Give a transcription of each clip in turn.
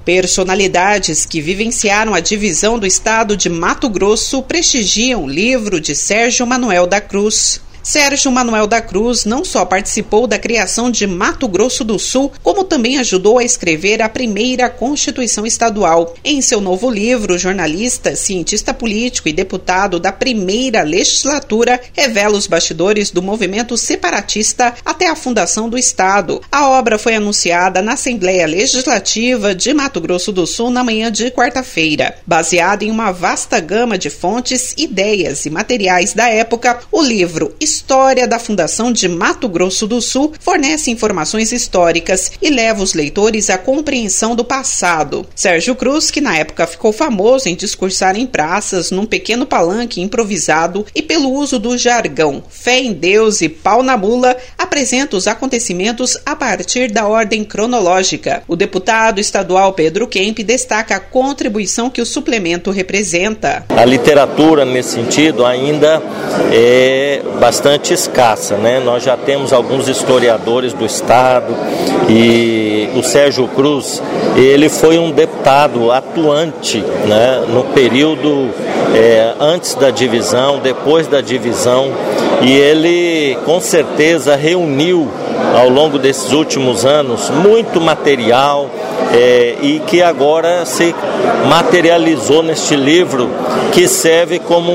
Personalidades que vivenciaram a divisão do estado de Mato Grosso prestigiam o livro de Sérgio Manuel da Cruz. Sérgio Manuel da Cruz não só participou da criação de Mato Grosso do Sul, como também ajudou a escrever a primeira Constituição Estadual. Em seu novo livro, o jornalista, cientista político e deputado da primeira legislatura revela os bastidores do movimento separatista até a fundação do Estado. A obra foi anunciada na Assembleia Legislativa de Mato Grosso do Sul na manhã de quarta-feira. Baseado em uma vasta gama de fontes, ideias e materiais da época, o livro História da Fundação de Mato Grosso do Sul fornece informações históricas e leva os leitores à compreensão do passado. Sérgio Cruz, que na época ficou famoso em discursar em praças, num pequeno palanque improvisado e pelo uso do jargão fé em Deus e pau na mula, apresenta os acontecimentos a partir da ordem cronológica. O deputado estadual Pedro Kemp destaca a contribuição que o suplemento representa. A literatura, nesse sentido, ainda é bastante escassa, né? Nós já temos alguns historiadores do estado e o Sérgio Cruz, ele foi um deputado atuante, né, no período antes da divisão, depois da divisão, e ele com certeza reuniu ao longo desses últimos anos muito material e que agora se materializou neste livro, que serve como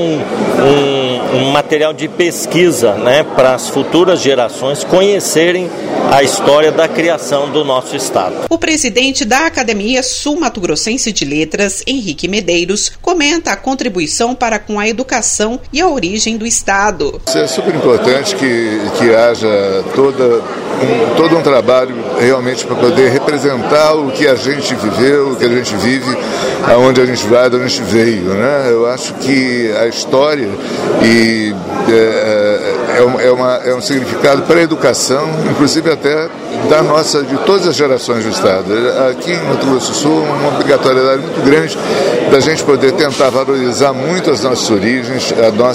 um material de pesquisa, né, para as futuras gerações conhecerem a história da criação do nosso estado. O presidente da Academia Sul-Mato-Grossense de Letras, Henrique Medeiros, comenta a contribuição para com a educação e a origem do estado. É super importante que haja todo um trabalho realmente para poder representar o que a gente viveu, o que a gente vive, aonde a gente vai, de onde a gente veio, né? Eu acho que a história é um significado para a educação, inclusive até de todas as gerações do estado. Aqui em Mato Grosso do Sul, uma obrigatoriedade muito grande da gente poder tentar valorizar muito as nossas origens,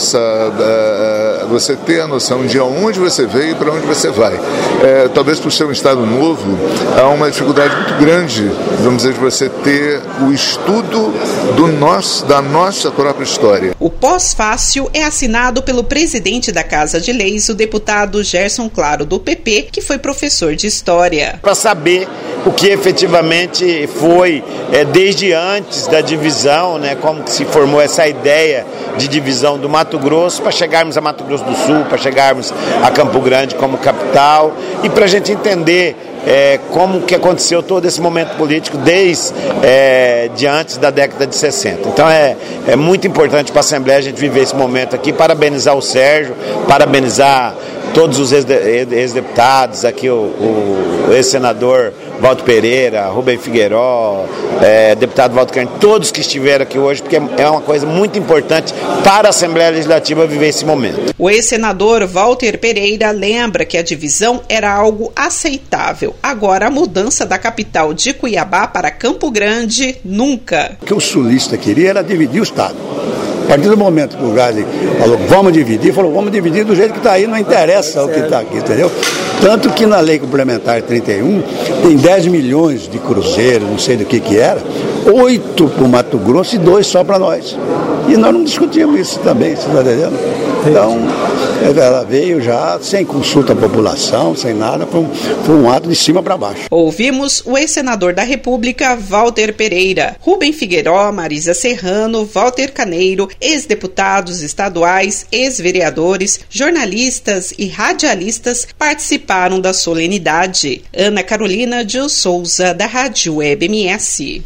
você ter a noção de onde você veio e para onde você vai. Talvez por ser um estado novo, há uma dificuldade muito grande, vamos dizer, de você ter o estudo da nossa própria história. O pós-fácil é assinado pelo presidente da Casa de Leis, o deputado Gerson Claro, do PP, que foi professor de História. Para saber o que efetivamente foi desde antes da divisão, né, como que se formou essa ideia de divisão do Mato Grosso, para chegarmos a Mato Grosso do Sul, para chegarmos a Campo Grande como capital, e para a gente entender como que aconteceu todo esse momento político desde antes da década de 60. Então é muito importante para a Assembleia a gente viver esse momento aqui, parabenizar o Sérgio, parabenizar todos os ex-deputados, aqui o ex-senador Walter Pereira, Rubem Figueiró, deputado Walter Carne, todos que estiveram aqui hoje, porque é uma coisa muito importante para a Assembleia Legislativa viver esse momento. O ex-senador Walter Pereira lembra que a divisão era algo aceitável. Agora, a mudança da capital de Cuiabá para Campo Grande, nunca. O que o sulista queria era dividir o estado. A partir do momento que o Gás falou, vamos dividir do jeito que está aí, não interessa o que está aqui, entendeu? Tanto que na lei complementar 31, tem 10 milhões de cruzeiros, não sei do que era, 8 para o Mato Grosso e 2 só para nós. E nós não discutimos isso também, você está entendendo? Então, ela veio já sem consulta à população, sem nada, foi um ato de cima para baixo. Ouvimos o ex-senador da República, Walter Pereira, Rubem Figueiró, Marisa Serrano, Walter Caneiro, ex-deputados estaduais, ex-vereadores, jornalistas e radialistas participaram da solenidade. Ana Carolina de Souza, da Rádio Web MS.